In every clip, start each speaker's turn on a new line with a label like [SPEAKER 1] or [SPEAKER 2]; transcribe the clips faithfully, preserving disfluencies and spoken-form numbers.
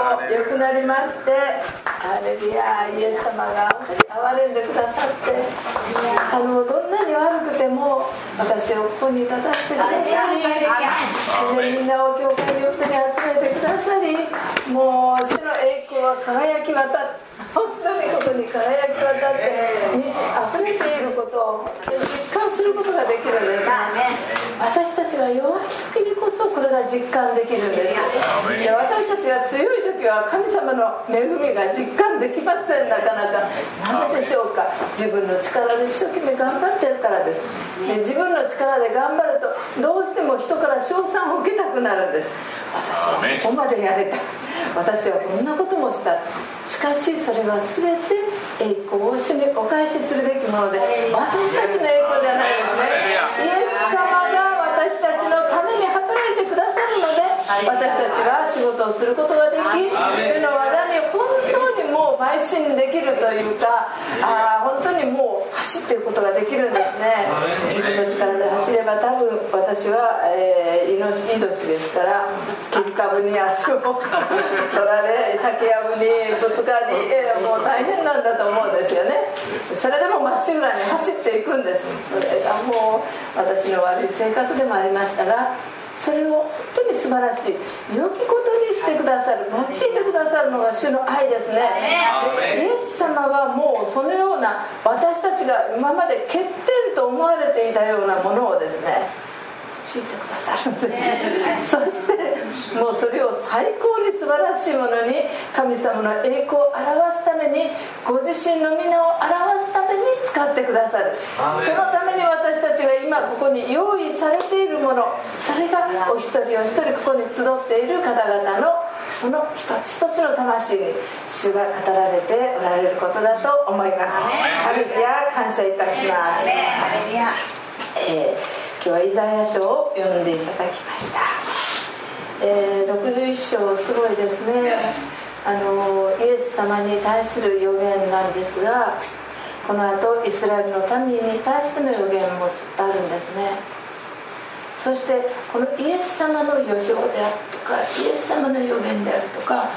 [SPEAKER 1] 良くなりまして、ハレルヤ、イエス様が本当に憐れんでくださって、あのどんなに悪くても私をここに立たせてくださり、みんなを教会に本当に集めてくださり、もう主の栄光は輝き渡って、本当にここに輝き渡って満ち溢れていることを実感することができるんですね。私たちが弱い時にこそこれが実感できるんです。いや、私たちが強い時は神様の恵みが実感できません。なかなか。なぜでしょうか。自分の力で一生懸命頑張ってるからです。で、自分の力で頑張るとどうしても人から称賛を受けたくなるんです。私はここまでやれた、私はこんなこともした。しかしそれは全て栄光を主にお返しするべきもので、私たちの栄光じゃないですね。イエス様が私たちのために働いてくださるので、私たちは仕事をすることができ、主の技に本当にもう邁進できるというか、あ本当にもう走っていくことができるんですね。自分の力で走れば、多分私は、えー、イノシシ年ですから、切り株に足を取られ、竹やぶにぶつかり、えー、もう大変なんだと思うんですよね。それでもまっしぐらに走っていくんです。それがもう私の悪い性格でもありましたが、それを本当に素晴らしい良きことにしてくださる、用いてくださるのが主の愛ですね。イエス様はもうそのような私たちが今まで欠点と思われていたようなものをですね、用いてくださるんです。そしてもうそれを最高に素晴らしいものに、神様の栄光を表すために、ご自身の皆を表すために使ってくださる。そのために私たちが今ここに用意されているもの、それがお一人お一人ここに集っている方々のその一つ一つの魂に主が語られておられることだと思います。ハレルヤ、感謝いたします。えー今日はイザヤ書を読んでいただきました。えー、ろくじゅういっ章すごいですね。あのイエス様に対する予言なんですが、この後イスラエルの民に対しての予言もずっとあるんですね。そしてこのイエス様の予表であるとか、イエス様の予言であるとか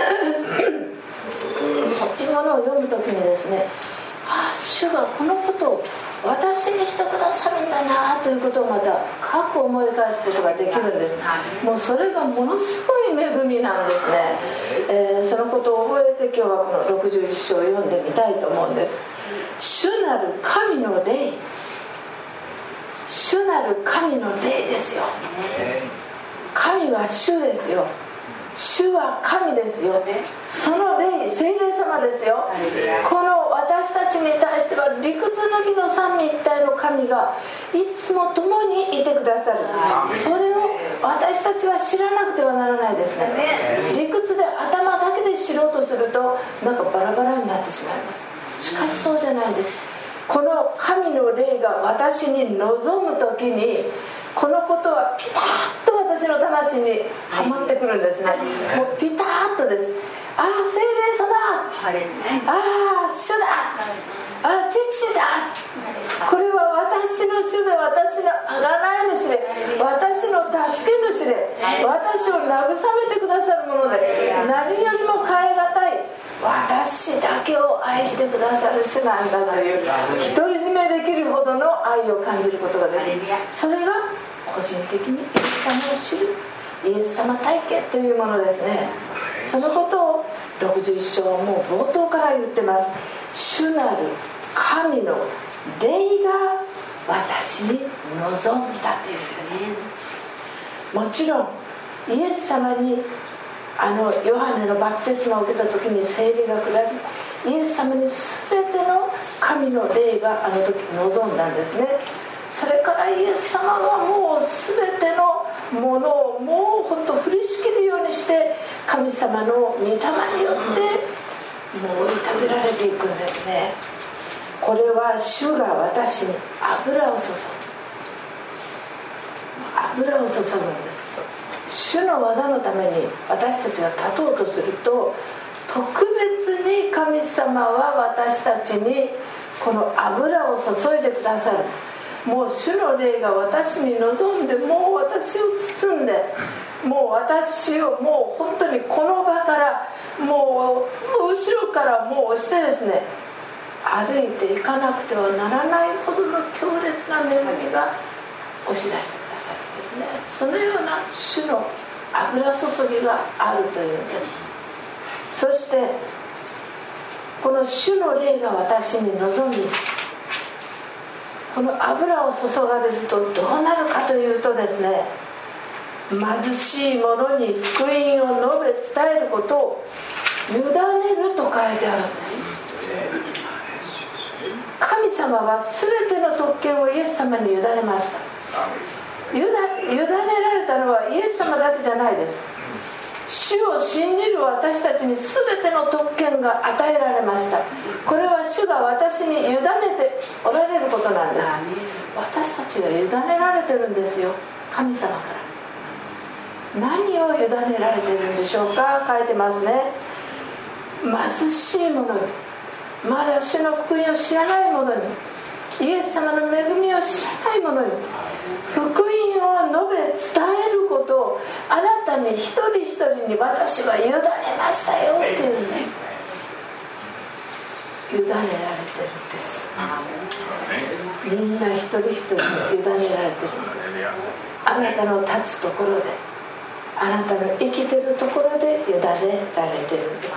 [SPEAKER 1] そういうものを読むときにですね、ああ、主がこのことを私にしてくださるんだなということをまた深く思い返すことができるんです。もうそれがものすごい恵みなんですね。えー、そのことを覚えて今日はこのろくじゅういっ章を読んでみたいと思うんです。主なる神の霊、主なる神の霊ですよ。神は主ですよ。主は神ですよ。その霊、聖霊様ですよ。この私たちに対しては理屈抜きの三位一体の神がいつも共にいてくださる。それを私たちは知らなくてはならないですね。理屈で頭だけで知ろうとするとなんかバラバラになってしまいます。しかしそうじゃないんです。この神の霊が私に望むときに、このことはピタッと私の魂にはまってくるんですね。もうピタッとです。ああ、聖霊様、ああ、主だ、ああ、父だ、これは私の主で、私の贖い主で、私の助け主で、私を慰めてくださるもので、何よりも代え難い、私だけを愛してくださる主なんだという独り占めできるほどの愛を感じることができる。それが個人的にイエス様を知るイエス様体験というものですね。そのことをろくじゅういっ章はもう冒頭から言ってます。主なる神の霊が私に望んだというんですね。もちろんイエス様にあのヨハネのバプテスマを受けた時に聖霊が下り、イエス様に全ての神の霊があの時望んだんですね。それからイエス様はもう全てのものをもうほんと降りしきるようにして神様の御霊によってもう追い立てられていくんですね。これは主が私に油を注ぐ、油を注ぐんです。主の技のために私たちが立とうとすると、特別に神様は私たちにこの油を注いでくださる。もう主の霊が私に望んで、もう私を包んで、もう私をもう本当にこの場からからもう押してですね、歩いていかなくてはならないほどの強烈な恵みが押し出してくださるんですね。そのような主の油注ぎがあるというんです。そしてこの主の霊が私に臨み、この油を注がれるとどうなるかというとですね、貧しい者に福音を述べ伝えることを委ねると書いてあるんです。神様は全ての特権をイエス様に委ねました。委ねられたのはイエス様だけじゃないです。主を信じる私たちに全ての特権が与えられました。これは主が私に委ねておられることなんです。私たちが委ねられてるんですよ、神様から。何を委ねられてるんでしょうか。書いてますね。貧しい者に、まだ主の福音を知らない者に、イエス様の恵みを知らない者に福音を述べ伝えることをあなたに一人一人に私は委ねましたよっていうんです。委ねられてるんです。みんな一人一人に委ねられてるんです。あなたの立つところで、あなたの生きてるところで委ねられてるんです。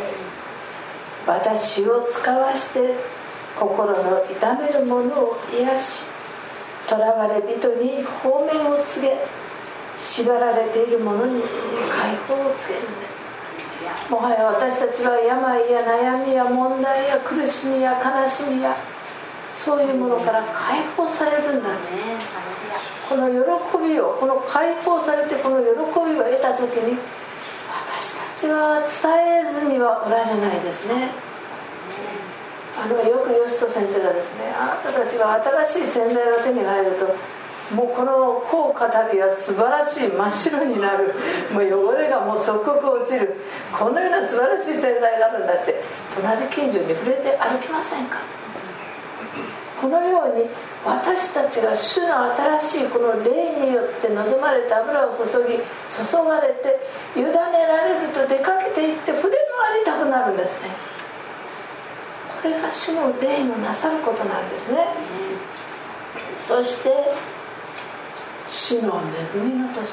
[SPEAKER 1] 私を使わして心の痛めるものを癒し、囚われ人に放免を告げ、縛られている者に解放を告げるんです。もはや私たちは病や悩みや問題や苦しみや悲しみやそういうものから解放されるんだね。この喜びを、この解放されてこの喜びを得た時に、私たちは伝えずにはおられないですね。あのよく吉人先生がですね、あなたたちは新しい洗剤が手に入るともうこの効果たりは素晴らしい真っ白になる、もう汚れがもう即刻落ちる、このような素晴らしい洗剤があるんだって、隣近所に触れて歩きませんか。このように私たちが主の新しいこの霊によって望まれた油を注ぎ注がれて委ねられると出かけていって触れ回りたくなるんですね。これが主の霊のなさることなんですね。そして主の恵みの年、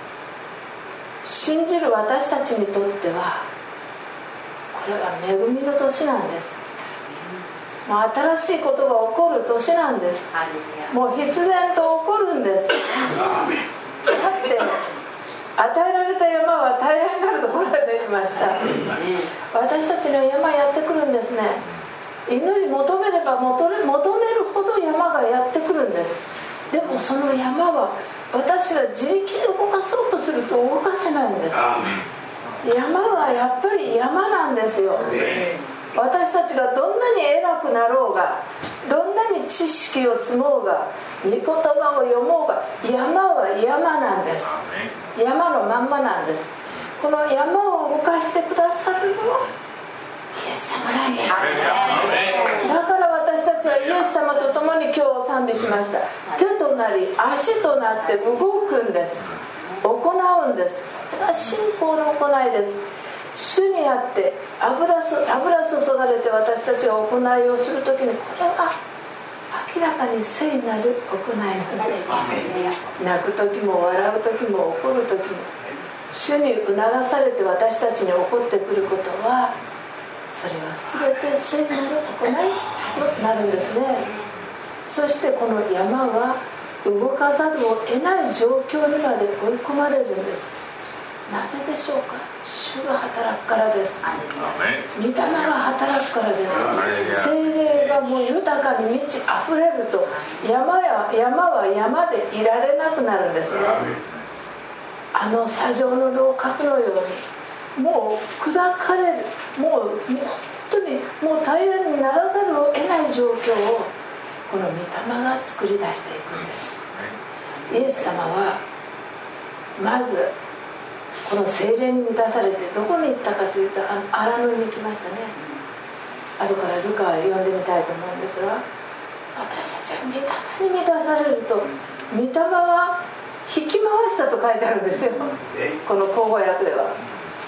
[SPEAKER 1] 信じる私たちにとってはこれは恵みの年なんです。もう新しいことが起こる年なんです。もう必然と起こるんです。だって与えられた山は平らになるところで言いました。私たちの山やってくるんですね。祈り求めれば求めるほど山がやってくるんです。でもその山は私が自力で動かそうとすると動かせないんです。山はやっぱり山なんですよ。私たちがどんなに偉くなろうが、どんなに知識を積もうが、御言葉を読もうが、山は山なんです。山のまんまなんです。この山を動かしてくださるのはイエス様なんです。だから私たちはイエス様と共に今日賛美しました。手となり足となって動くんです。行うんです。これは信仰の行いです。主にあって油注がれて私たちが行いをするときに、これは明らかに聖なる行いなんです。泣くときも笑うときも怒るときも主に促されて私たちに起こってくることは、それは全て聖なる行いとなるんですね。そしてこの山は動かざるを得ない状況にまで追い込まれるんです。なぜでしょうか。主が働くからです。御霊が働くからです。聖霊がもう豊かに満ち溢れると、山や山は山でいられなくなるんですね。あの砂上の楼閣のようにもう砕かれる、もう、もう本当にもう平らにならざるを得ない状況をこの御霊が作り出していくんです。イエス様はまずこの聖霊に満たされてどこに行ったかというと、荒野に行きましたね。後からルカを読んでみたいと思うんですが、私たちは御霊に満たされると、御霊は引き回したと書いてあるんですよ、この口語訳では。他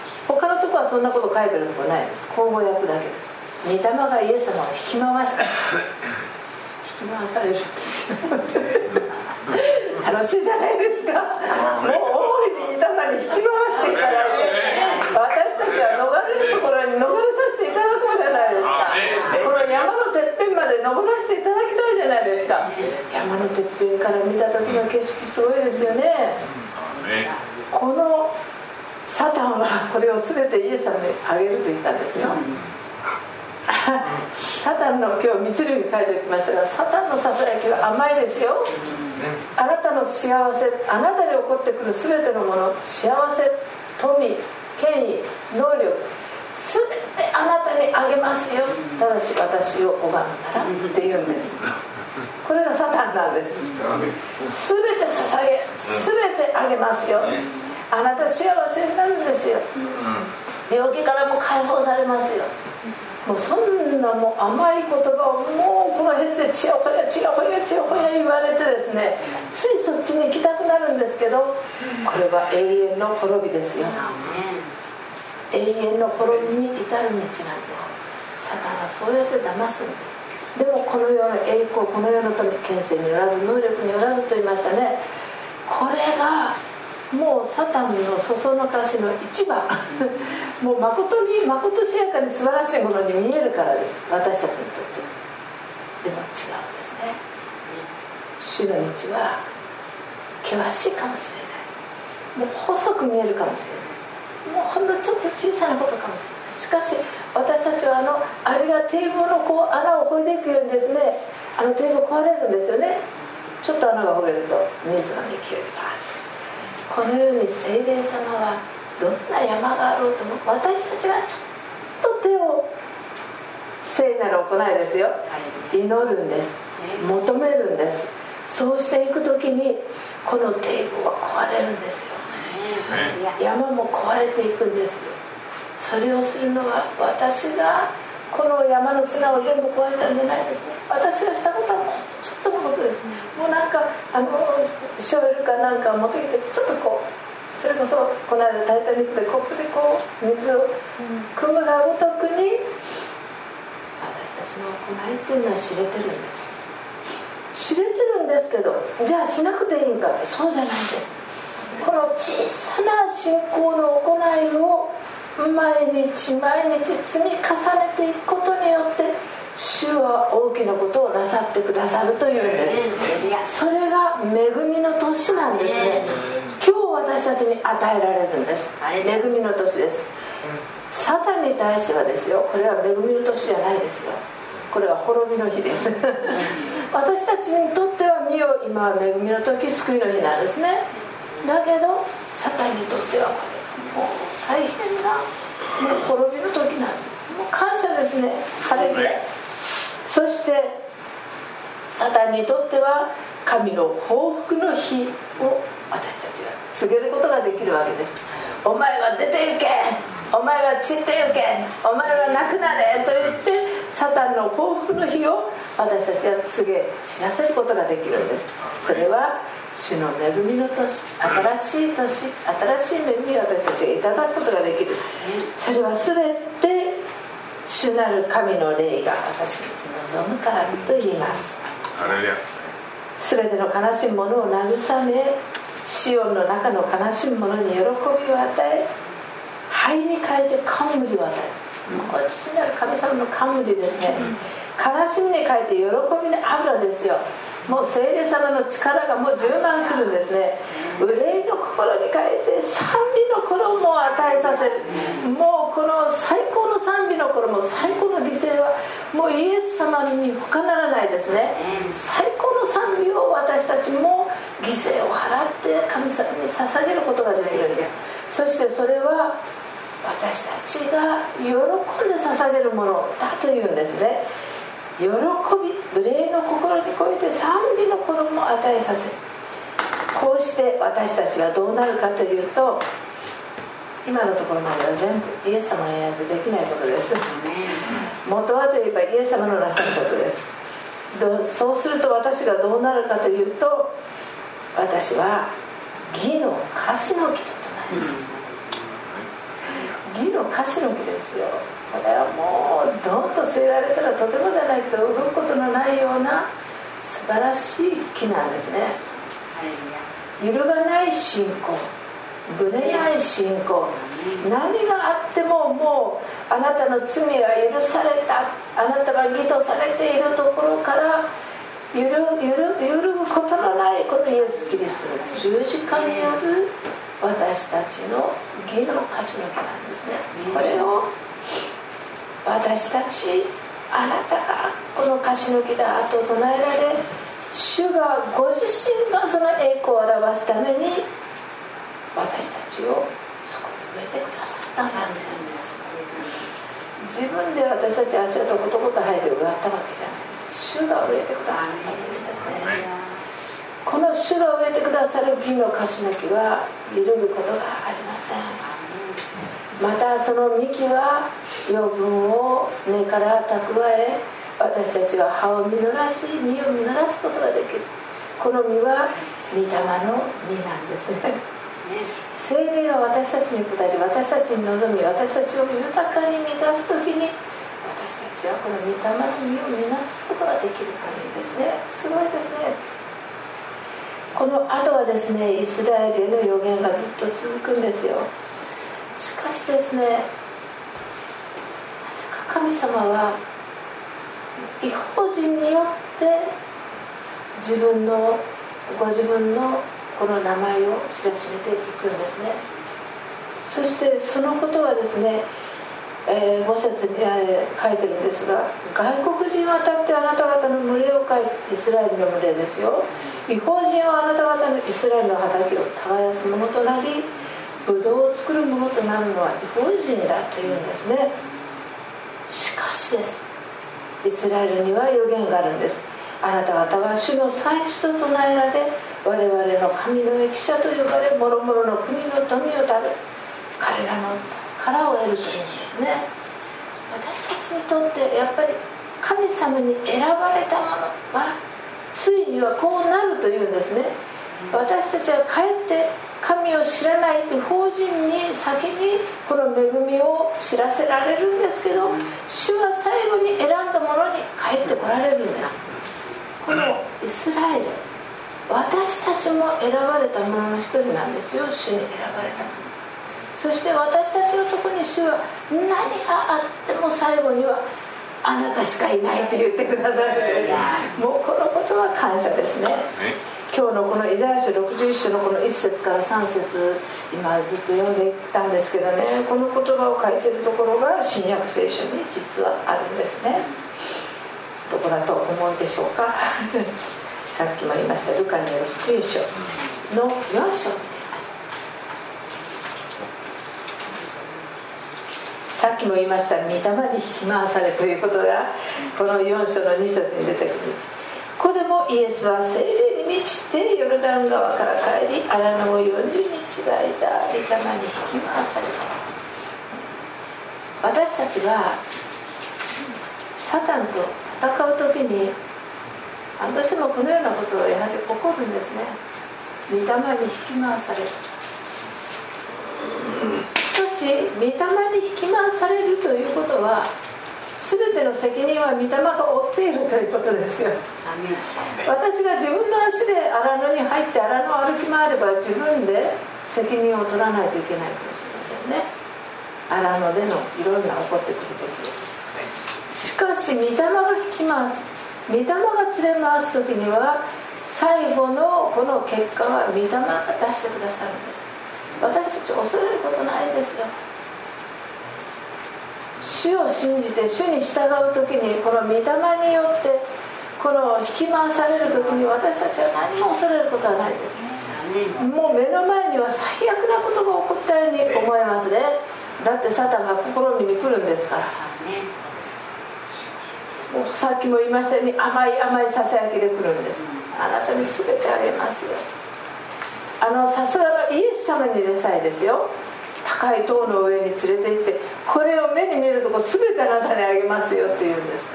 [SPEAKER 1] 他のところはそんなこと書いてるところないです。口語訳だけです。御霊がイエス様を引き回した引き回されるんですよ楽しいじゃないですか。もう大いに御霊に引き回していただいて、私たちは逃れるところに逃れさせていただこうじゃないですか。この山のてっぺんまで登らせていただきたいじゃないですか。山のてっぺんから見た時の景色すごいですよね。このサタンはこれを全てイエス様にあげると言ったんですよサタンの、今日密類に書いておきましたが、サタンのささやきは甘いですよ。あなたの幸せ、あなたに起こってくる全てのもの、幸せ、富、権威、能力、全てあなたにあげますよ、ただし私を拝むならって言うんです。これがサタンなんです。全て捧げ、全てあげますよ、あなた幸せになるんですよ、病気からも解放されますよ。もうそんなもう甘い言葉をもうこの辺でちやほやちやほやちやほや言われてですね、ついそっちに行きたくなるんですけど、これは永遠の滅びですよ。永遠の滅びに至る道なんです。サタンはそうやって騙すんです。でもこの世の栄光、この世の富、権勢によらず能力によらずと言いましたね。これがもうサタンのそそのかしの一番もう誠に誠しやかに素晴らしいものに見えるからです、私たちにとって。でも違うんですね。主の道は険しいかもしれない、もう細く見えるかもしれない、もうほんのちょっと小さなことかもしれない。しかし私たちはあのあれが堤防のこう穴を掘いていくようにですね、あの堤防壊れるんですよね。ちょっと穴が掘げると水の勢いがある。このように聖霊様はどんな山があろうとも、私たちがちょっと手を、聖なる行いですよ、祈るんです、求めるんです。そうしていくときにこの堤防は壊れるんですよ。山も壊れていくんですよ。それをするのは私がこの山の砂を全部壊したんじゃないですね。私がしたことはもうちょっとのことです。もうなんかあのショベルかなんかを持ってきてちょっとこう、それこそこの間タイタニックでコップでこう水を汲むがごとくに、私たちの行いっていうのは知れてるんです。知れてるんですけど、じゃあしなくていいんかって、そうじゃないんです。この小さな信仰の行いを毎日毎日積み重ねていくことによって主は大きなことをなさってくださるというんです。それが恵みの年なんですね。今日私たちに与えられるんです。恵みの年です。サタンに対してはですよ、これは恵みの年じゃないですよ、これは滅びの日です私たちにとっては見よ、今は恵みの時、救いの日なんですね。だけどサタンにとってはこれもう大変なもう滅びの時なんです。もう感謝ですね、ハレルヤ。そしてサタンにとっては神の報復の日を私たちは告げることができるわけです。お前は出て行け、お前は散って行け、お前はなくなれと言ってサタンの報復の日を私たちは告げ知らせることができるんです。それは主の恵みの年、新しい年、新しい恵みを私たちがいただくことができる。それは全て主なる神の霊が私に望むからと言います。全ての悲しむ者を慰め、シオンの中の悲しむ者に喜びを与え、灰に変えて冠を与える。もう父なる神様の冠ですね。悲しみに変えて喜びの油ですよ。もう聖霊様の力がもう充満するんですね。憂いの心に変えて賛美の衣を与えさせる。もうこの最高の賛美の衣、最高の犠牲はもうイエス様に他ならないですね。最高の賛美を私たちも犠牲を払って神様に捧げることができるんです。そしてそれは私たちが喜んで捧げるものだというんですね。喜び、無礼の心に超えて賛美の衣を与えさせる。こうして私たちはどうなるかというと、今のところまでは全部イエス様がいないとできないことです。元はといえばイエス様のなさることです。どうそうすると私がどうなるかというと、私は義の樫の木ととなる。 義の樫の木ですよ。これはもうドンと据えられたらとてもじゃないけど動くことのないような素晴らしい木なんですね。揺るがない信仰、ぶれない信仰、何があってももうあなたの罪は許された、あなたは義とされているところから揺る揺る揺るぐことのないこのイエス・キリストの十字架による私たちの義の樫の木なんですね。これを私たち、あなたがこの樫の木だと唱えられ、主がご自身がその栄光を表すために私たちをそこに植えてくださったんだというんです。自分で私たち足をとことこと生えて植わったわけじゃないです。主が植えてくださったというんですね。この主が植えてくださる義の樫の木は揺るぐことがありません。またその幹は養分を根から蓄え、私たちは葉を実らし実を実らすことができる。この実は御霊の実なんですね。聖霊が私たちに下り、私たちに望み、私たちを豊かに満たすときに、私たちはこの御霊の実を実らすことができるというんですね。すごいですね。この後はですね、イスラエルへの予言がずっと続くんですよ。しかしですね、なぜか神様は異邦人によって自分のご自分のこの名前を知らしめていくんですね。そしてそのことはですね、えー、ご節に、えー、書いてるんですが、外国人は立ってあなた方の群れを飼い、イスラエルの群れですよ、異邦人はあなた方のイスラエルの畑を耕すものとなり、ブドウを作るものとなるのは異邦人だというんですね。しかしです、イスラエルには予言があるんです。あなた方は主の祭司と唱えられ、我々の神の益者と呼ばれ、もろもろの国の富を食べ、彼らの宝を得るというんですね。私たちにとってやっぱり神様に選ばれたものはついにはこうなるというんですね。私たちはかえって神を知らない異邦人に先にこの恵みを知らせられるんですけど、主は最後に選んだものに帰ってこられるんです。このイスラエル、私たちも選ばれた者の一人なんですよ。主に選ばれたもの。そして私たちのところに主は何があっても最後にはあなたしかいないって言ってくださるんです。もうこのことは感謝ですね。今日のこのイザヤ書ろくじゅういっ章のこのいっ節からさん節、今ずっと読んでいったんですけどね、この言葉を書いているところが新約聖書に実はあるんですね。どこだと思うでしょうか。さっきも言いましたルカによる福音書のよん章を見ていました。さっきも言いました御霊に引き回されということがこのよん章のに節に出てくるんです。ここでもイエスは聖霊に満ちてヨルダン川から帰り、荒野をよんじゅうにちの間御霊に引き回された。私たちがサタンと戦う時にどうしてもこのようなことがやはり起こるんですね。御霊に引き回される。しかし御霊に引き回されるということは全ての責任は御霊が負っているということですよ。私が自分の足で荒野に入って荒野を歩き回れば自分で責任を取らないといけないかもしれませんね。荒野でのいろんな起こってくる時を。しかし御霊が引き回す、御霊が連れ回す時には最後のこの結果は御霊が出してくださるんです。私たち恐れることないんですよ。主を信じて主に従う時にこの御霊によってこの引き回される時に私たちは何も恐れることはないです。もう目の前には最悪なことが起こったように思えますね。だってサタンが試みに来るんですから。もうさっきも言いましたように甘い甘いささやきで来るんです。あなたに全てあげますよ。あのさすがのイエス様にでさえですよ、高い塔の上に連れて行ってこれを目に見えるとこ全てあなたにあげますよって言うんですから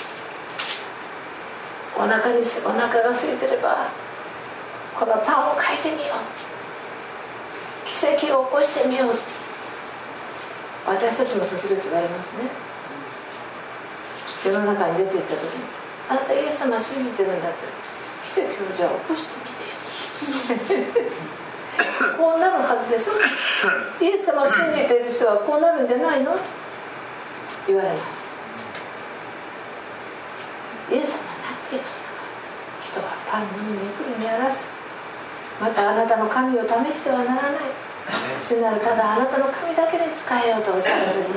[SPEAKER 1] 。お腹にお腹が空いてればこのパンを書いてみよう、奇跡を起こしてみよう、 私たちも時々言われますね。世の中に出ていった時に、あなたイエス様信じてるんだって、奇跡をじゃあ起こしてみてよこうなるはずでしょ。イエス様を信じている人はこうなるんじゃないのって言われます。イエス様は何て言いましたか。人はパンのみに生きるにあらず、またあなたの神を試してはならない。主なるただあなたの神だけに仕えようとおっしゃるんですね。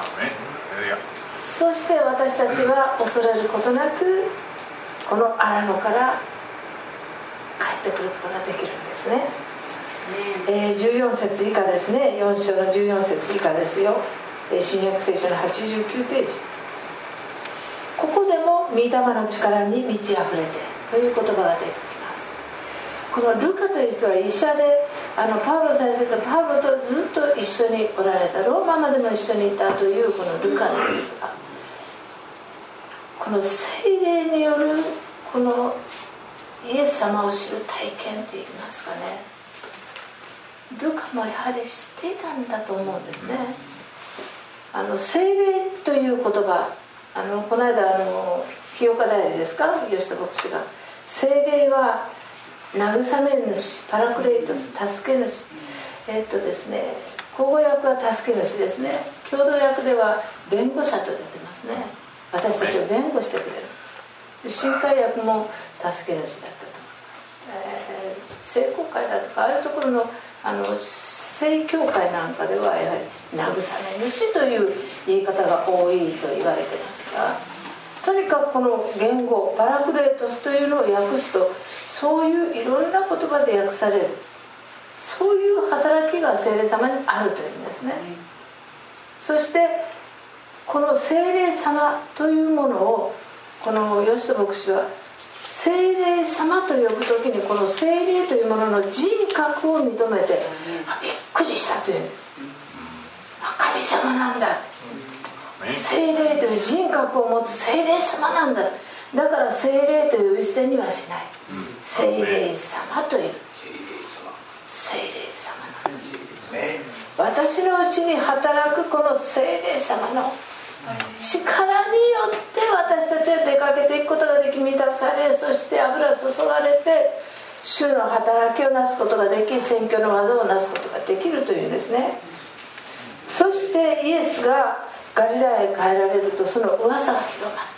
[SPEAKER 1] そうして私たちは恐れることなくこの荒野から帰ってくることができるんですね。えー、じゅうよん節以下ですね。よん章のじゅうよん節以下ですよ。新約聖書のはちじゅうきゅうページ。ここでも御霊の力に満ち溢れてという言葉が出てきます。このルカという人は医者で、あのパウロ先生とパウロとずっと一緒におられた、ローマまでも一緒にいたというこのルカなんですが、この聖霊によるこのイエス様を知る体験っていいますかね、ルカもやはり知っていたんだと思うんですね。あの聖霊という言葉、あのこの間あの清岡代理ですか、吉田牧師が聖霊は慰め主、パラクレイトス、助け主、えーっとですね口語訳は助け主ですね。共同訳では弁護者と出てますね。私たちを弁護してくれる。新海訳も助け主だったと思います。えー、聖公会だとかああいうところのあの聖教会なんかではやはり慰め主という言い方が多いと言われてますが、とにかくこの言語パラクレートスというのを訳すと、そういういろんな言葉で訳される、そういう働きが聖霊様にあるというんですね。そしてこの聖霊様というものをこの吉田牧師は聖霊様と呼ぶときにこの聖霊というものの人格を認めて、あ、びっくりしたというんです。あ、神様なんだ、聖霊という人格を持つ聖霊様なんだ、だから聖霊という呼び捨てにはしない、聖霊様という聖霊様なんです。私のうちに働くこの聖霊様の力によって私たちは出かけていくことができ、満たされ、そして油注がれて主の働きをなすことができ、宣教の技をなすことができるというんですね。そしてイエスがガリラヤへ帰られると、その噂が広まった。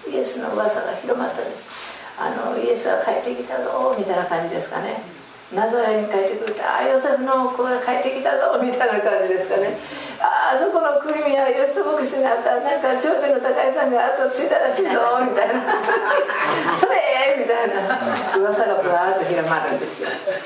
[SPEAKER 1] イエスの噂が広まったんです。あのイエスが帰ってきたぞみたいな感じですかね。ナザレに帰ってくると、ああヨセフの子が帰ってきたぞみたいな感じですかね。ああそこの国民は吉田牧師にあったなんか長女の高井さんが後継いだらしいぞみたいなそれみたいな噂がブワーッと広まるんですよ。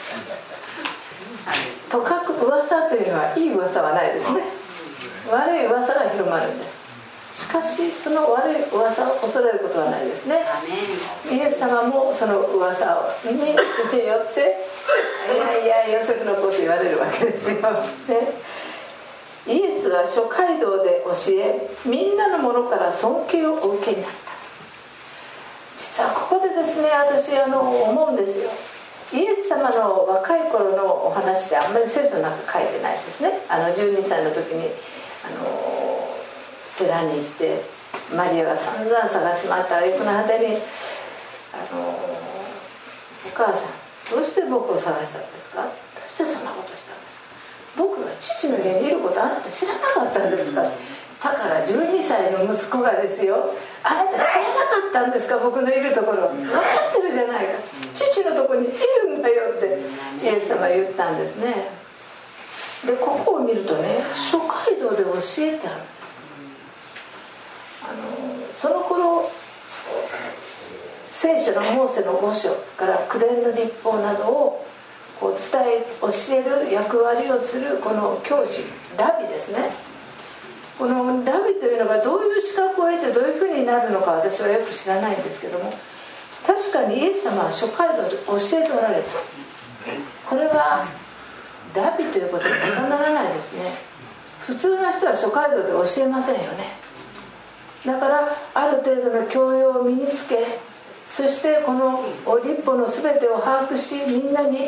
[SPEAKER 1] とかく噂というのはいい噂はないですね。悪い噂が広まるんです。しかしその悪い噂を恐れることはないですね。イエス様もその噂によっていやいやヨセフの子と言われるわけですよ、ね。イエスは諸街道で教え、みんなのものから尊敬をお受けになった。実はここでですね、私あの思うんですよ。イエス様の若い頃のお話ってあんまり聖書の中書いてないですね。あのじゅうにさいの時にあの寺に行ってマリアが散々探し回った挙句の果てにあのお母さんどうして僕を探したんですか、どうしてそんなことしたんですか、僕が父の家にいることあなた知らなかったんですか、だからじゅうにさいの息子がですよ、あなた知らなかったんですか、僕のいるところ分かってるじゃないか、父のところにいるんだよってイエス様は言ったんですね。でここを見るとね、諸街道で教えてあるんです。あのその頃聖書のモーセのご章から九伝の律法などをこう伝え教える役割をするこの教師ラビですね。このラビというのがどういう資格を得てどういうふうになるのか私はよく知らないんですけども、確かにイエス様は諸街道で教えておられた。これはラビということにはならないですね。普通の人は諸街道で教えませんよね。だからある程度の教養を身につけ、そしてこの律法の全てを把握し、みんなに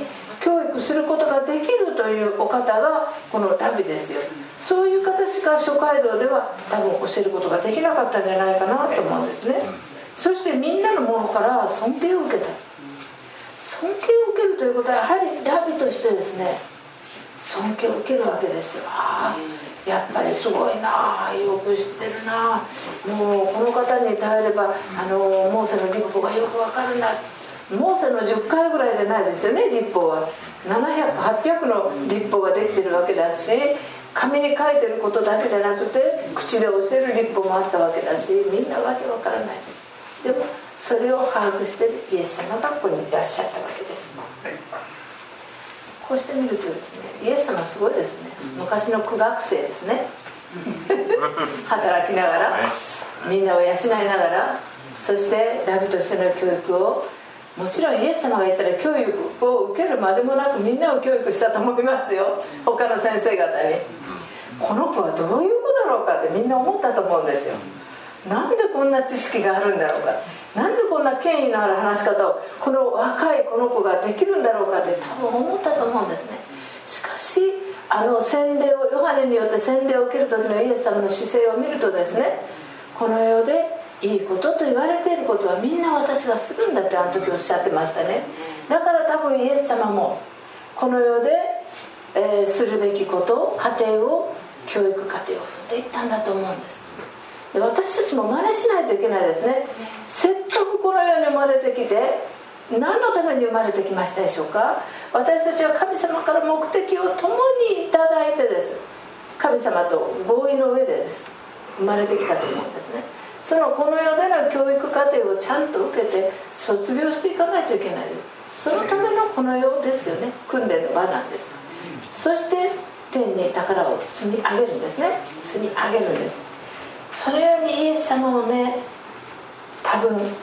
[SPEAKER 1] 教育することができるというお方がこのラビですよ。そういう方しか諸街道では多分教えることができなかったんじゃないかなと思うんですね。そしてみんなのものから尊敬を受けた。尊敬を受けるということはやはりラビとしてですね、尊敬を受けるわけですよ。ああ、やっぱりすごいな、よく知ってるな、もうこの方に頼ればあのモーセの律法がよくわかるんだ。モーセのじゅっかいぐらいじゃないですよね、律法は。ななひゃく、はっぴゃくの律法ができてるわけだし、紙に書いてることだけじゃなくて口で教える律法もあったわけだし、みんなわけわからないです。でもそれを把握しているイエス様がここにいらっしゃったわけです。こうしてみるとですね、イエス様すごいですね。昔の苦学生ですね働きながらみんなを養いながら、そしてラビとしての教育を、もちろんイエス様が言ったら教育を受けるまでもなくみんなを教育したと思いますよ、他の先生方に。この子はどういう子だろうかってみんな思ったと思うんですよ。なんでこんな知識があるんだろうか、なんでこんな権威のある話し方をこの若いこの子ができるんだろうかって多分思ったと思うんですね。しかしあの洗礼を、ヨハネによって洗礼を受ける時のイエス様の姿勢を見るとですね、この世でいいことと言われていることはみんな私がするんだってあの時おっしゃってましたね。だから多分イエス様もこの世で、えー、するべきこと、家庭を、教育過程を踏んでいったんだと思うんです。で、私たちも真似しないといけないですね。せっかくこの世に生まれてきて、何のために生まれてきましたでしょうか。私たちは神様から目的を共にいただいてです、神様と合意の上でです生まれてきたと思うんですね。そのこの世での教育課程をちゃんと受けて卒業していかないといけないです。そのためのこの世ですよね、訓練の場なんです。そして天に宝を積み上げるんですね。積み上げるんです。そのようにイエス様をね、多分そういうふうに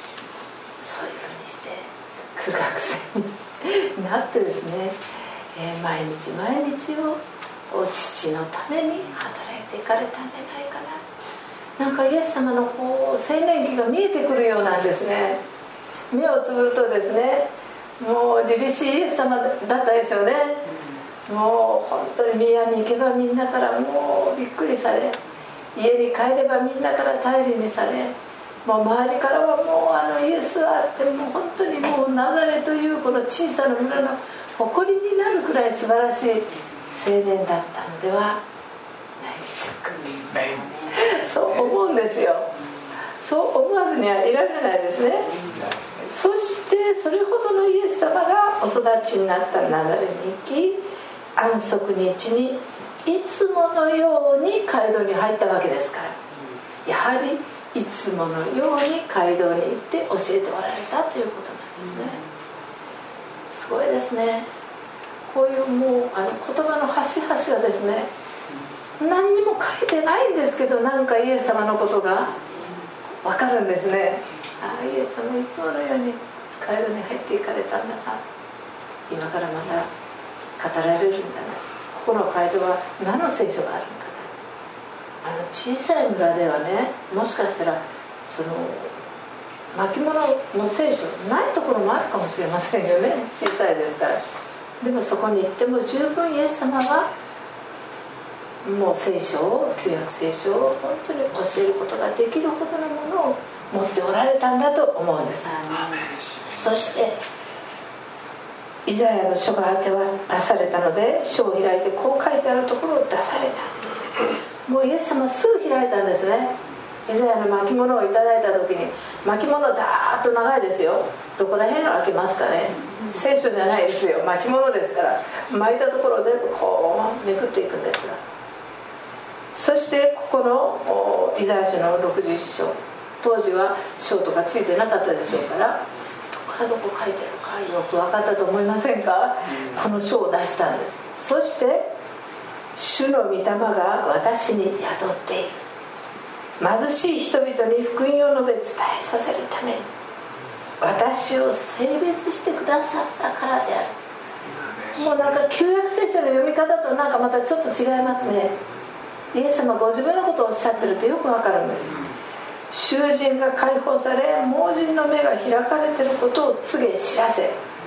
[SPEAKER 1] して苦学生になってですね、えー、毎日毎日を父のために働いていかれたんじゃないかな。なんかイエス様のこう青年期が見えてくるようなんですね。目をつぶるとですね、もう凛々しいイエス様だったですよね。もう本当に宮に行けばみんなからもうびっくりされ、家に帰ればみんなから頼りにされ、もう周りからはもうあのイエスはって、もう本当にもうナザレというこの小さな村の誇りになるくらい素晴らしい青年だったのではないでしょうか。そう思うんですよ。そう思わずにはいられないですね。そしてそれほどのイエス様がお育ちになったナザレに行き、安息日にいつものように街道に入ったわけですから、やはりいつものように街道に行って教えておられたということなんですね。すごいですね。こういうもうあの言葉の端々がですね、何にも書いてないんですけど、なんかイエス様のことが分かるんですね。ああ、イエス様いつものように街道に入っていかれたんだな、今からまた語られるんだな、ここの街道は何の聖書があるんかな。あの小さい村ではね、もしかしたらその巻物の聖書ないところもあるかもしれませんよね、小さいですから。でもそこに行っても十分イエス様はもう聖書を、旧約聖書を本当に教えることができるほどのものを持っておられたんだと思うんです。そしてイザヤの書が手渡されたので、書を開いてこう書いてあるところを出された。もうイエス様すぐ開いたんですね。イザヤの巻物をいただいた時に、巻物だーっと長いですよ。どこら辺が開けますかね。聖書じゃないですよ、巻物ですから、巻いたところでこうめくっていくんですが、そしてここのイザヤ書のろくじゅういっ章、当時は章とかついてなかったでしょうから、どこからどこ書いてあるかよく分かったと思いませんか。この書を出したんです。そして主の御霊が私に宿っている、貧しい人々に福音を述べ伝えさせるために私を性別してくださったからである。もうなんか旧約聖書の読み方となんかまたちょっと違いますね。イエス様ご自分のことをおっしゃってるとよくわかるんです。囚人が解放され、盲人の目が開かれていることを告げ知らせ、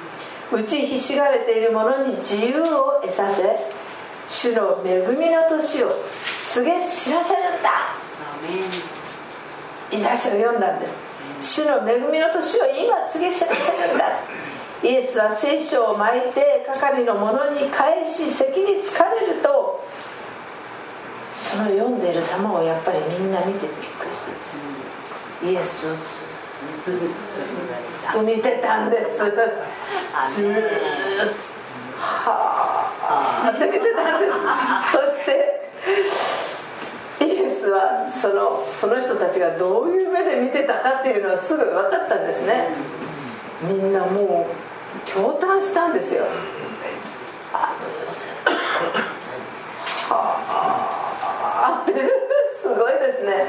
[SPEAKER 1] 打ちひしがれている者に自由を得させ、主の恵みの年を告げ知らせるんだ。イザヤ書を読んだんです。主の恵みの年を今告げ知らせるんだ。イエスは聖書を巻いて係の者に返し席に着かれると、その読んでいる様をやっぱりみんな見てびっくりしたんです。イエスをずっと見てたんです。ずーっとはーって見てたんです。そしてイエスはその、その人たちがどういう目で見てたかっていうのはすぐ分かったんですね。みんなもう驚嘆したんですよ。あのヨセフはあってすごいですね。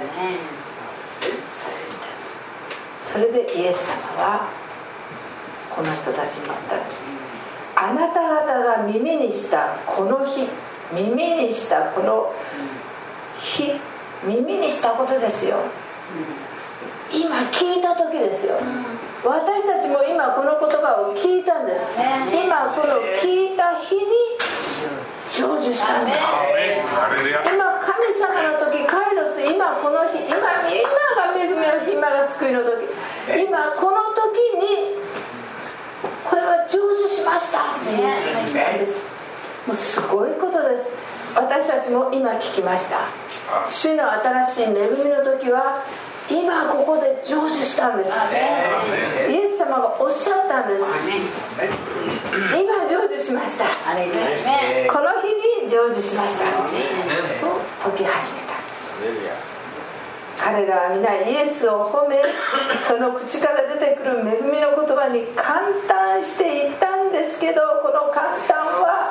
[SPEAKER 1] それでイエス様はこの人たちに言ったんです。あなた方が耳にしたこの日、耳にしたこの日、耳にしたことですよ。今聞いた時ですよ。私たちも今この言葉を聞いたんです。今この聞いた日に成就したんです。今神様の時、カイロス、今この日、今、今が恵みの日、今が救いの時、今この時にこれは成就しましたって言ったんです。もうすごいことです。私たちも今聞きました。主の新しい恵みの時は今ここで成就したんです。イエス様がおっしゃったんです。今成就しました。この日に成就しましたと説き始めたんです。彼らは皆イエスを褒め、その口から出てくる恵みの言葉に感嘆していったんですけど、この感嘆は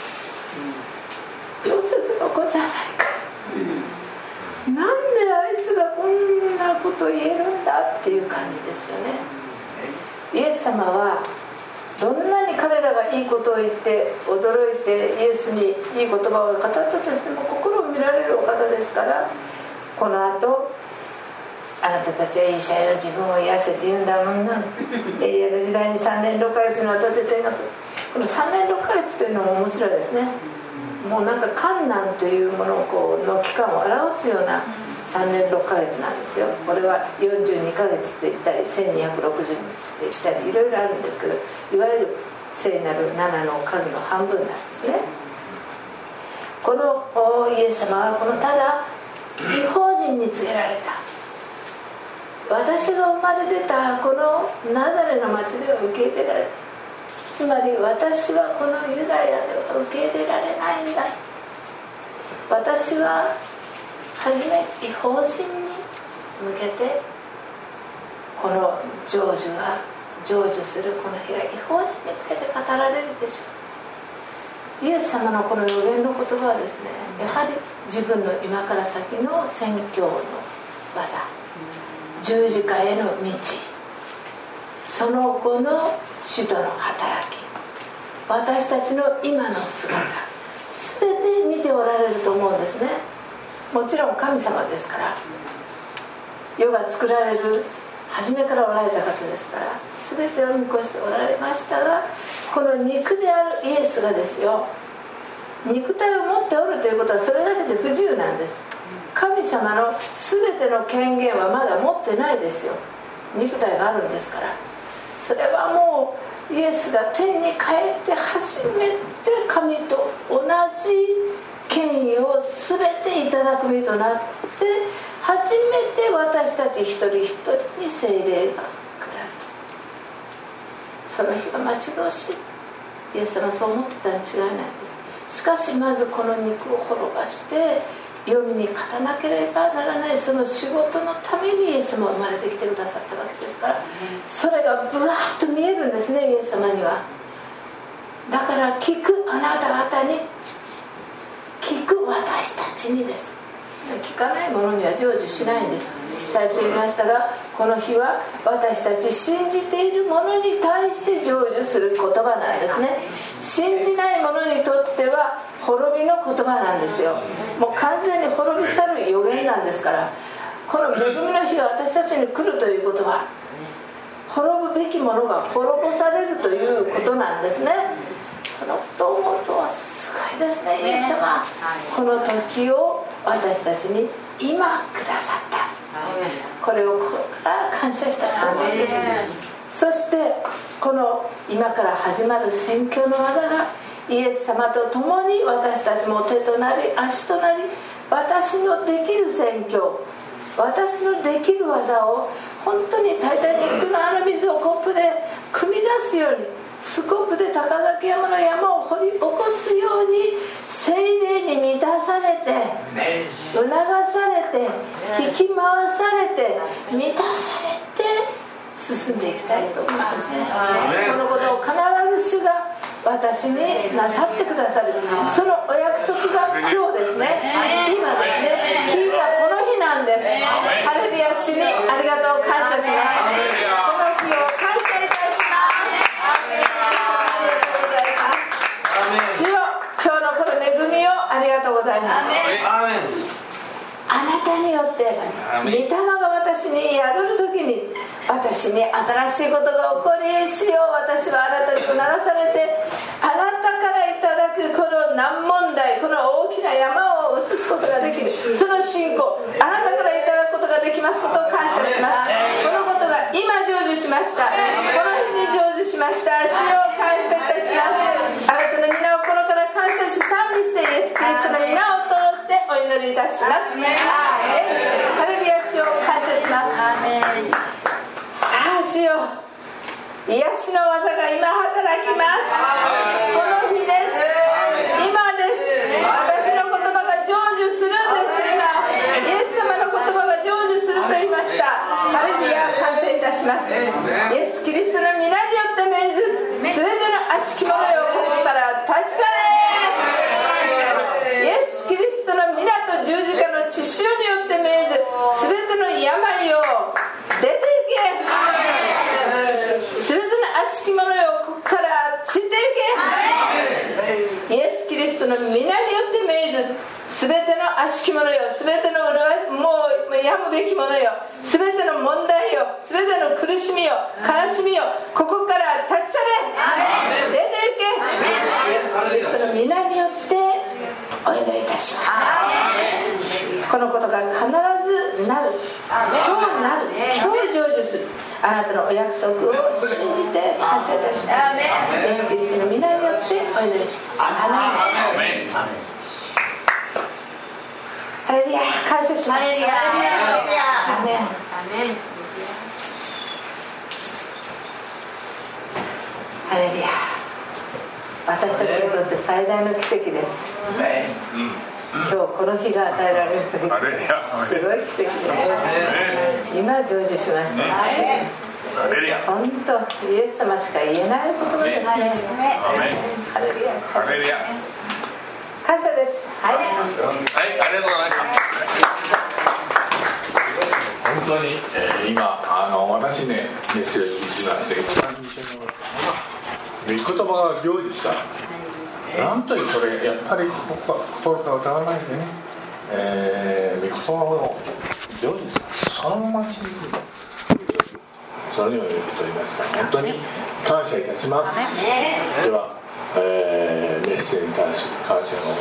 [SPEAKER 1] ヨセフの子じゃないか、なんであいつがこんなこと言えるんだっていう感じですよね。イエス様はどんなに彼らがいいことを言って驚いてイエスにいい言葉を語ったとしても心を見られるお方ですから、この後あなたたちはイシャヤは自分を癒せって言うんだもんな、エリアの時代にさんねんろっかげつにわたって天がと、このさんねんろっかげつというのも面白いですね。もうなんか患難というものをこうの期間を表すようなさんねんろっかげつなんですよ。これはよんじゅうにかげつって言ったりせんにひゃくろくじゅうにちって言ったりいろいろあるんですけど、いわゆる聖なるななの数の半分なんですね。このイエス様はこのただ異邦人に告げられた、私が生まれ出たこのナザレの町では受け入れられる、つまり私はこのユダヤでは受け入れられないんだ、私ははじめ異邦人に向けてこの成就が成就するこの日が異邦人に向けて語られるでしょう。イエス様のこの予言の言葉はですね、やはり自分の今から先の宣教の技、十字架への道、その後の使徒の働き、私たちの今の姿、全て見ておられると思うんですね。もちろん神様ですから、世が作られる初めからおられた方ですから、全てを見越しておられましたが、この肉であるイエスがですよ、肉体を持っておるということはそれだけで不自由なんです。神様の全ての権限はまだ持ってないですよ。肉体があるんですから。それはもうイエスが天に帰って初めて神と同じ権威を全ていただく身となって、初めて私たち一人一人に聖霊が下る。その日は待ち遠しい。イエス様はそう思ってたに違いないです。しかしまずこの肉を滅ばして黄泉に勝たなければならない、その仕事のためにイエス様は生まれてきてくださったわけですから、それがブワーッと見えるんですね、イエス様には。だから聞くあなた方に、聞く私たちにです。聞かない者には成就しないんです。最初言いましたが、この日は私たち信じている者に対して成就する言葉なんですね。信じない者にとっては滅びの言葉なんですよ。もう完全に滅び去る予言なんですから、この恵みの日が私たちに来るということは滅ぶべきものが滅ぼされるということなんですね。そのことを思うとすごいですね。イエス様、この時を私たちに今くださった。これを心から感謝したいと思うんです。そしてこの今から始まる宣教の技がイエス様と共に私たちも手となり足となり、私のできる宣教、私のできる技を本当にタイタニックのあの水をコップで汲み出すように、スコップで高崎山の山を掘り起こすように聖霊に満たされて、促されて、引き回されて、満たされて進んでいきたいと思いますね。このことを必ず主が私になさってくださる、そのお約束が今日ですね、今ですね、日がこの日なんです。ハレルヤ、主にありがとう感謝します。この日を感謝いたします。ありがとうございます。主よ、今日のこの恵みをありがとうございます。あなたによって御霊が私に宿る時に、私に新しいことが起こり、主よ、私はあなたに促されて、あなたからいただくこの難問題、この大きな山を移すことができる、その信仰、あなたからいただくことができますことを感謝します。このことが今成就しました。この日に成就しました。主よ、感謝いたします。あなたの皆を心から感謝し賛美して、イエス・キリストの皆を通してお祈りいたします。ハレルヤ、主を感謝します。さあ主よ、癒しの技が今働きます。この日です。今です。私の言葉が成就するんです。今イエス様の言葉が成就すると言いました。ハレルヤ、感謝いたします。イエス・キリストの皆によって命ず、すべての悪しき者よ、ここから立ち去れ。イエス・キリストの皆と十字架の血潮によって命ず、すべての病を出ていけ。すべての悪しき者よ、ここから散っていけ。イエス・キリストの皆によって命ず、すべての悪しき者よ、すべてのもうやむべき者よ、すべての問題よ、すべての苦しみよ、悲しみよ、ここから立ち去れ。出ていけ。イエス・キリストの皆によってお祈りいたします。このことが必ずなる、今日なる、今日成就する、あなたのお約束を信じて感謝いたします。イエス・キリストの皆によってお祈りします。アーメン。ハレルヤ、感謝します。アーメン。ハレルヤ、私たちにとって最大の奇跡です。今日この日が与えられるというすごい奇跡です。今成就しました。本当イエス様しか言えない言葉ですね。ハレルヤ、ハレルヤ、感謝です。はい、はい、
[SPEAKER 2] ありがとうございました。本当に、えー、今あの私ねメッセージしまして一番印象に残った御言葉が成就した。なんというこれやっぱり僕は心から歌わないでね、えー、御言葉を成就したそのまま信じる、そのように言っておりました。本当に感謝いたします。では、えー、メッセージに対する感謝の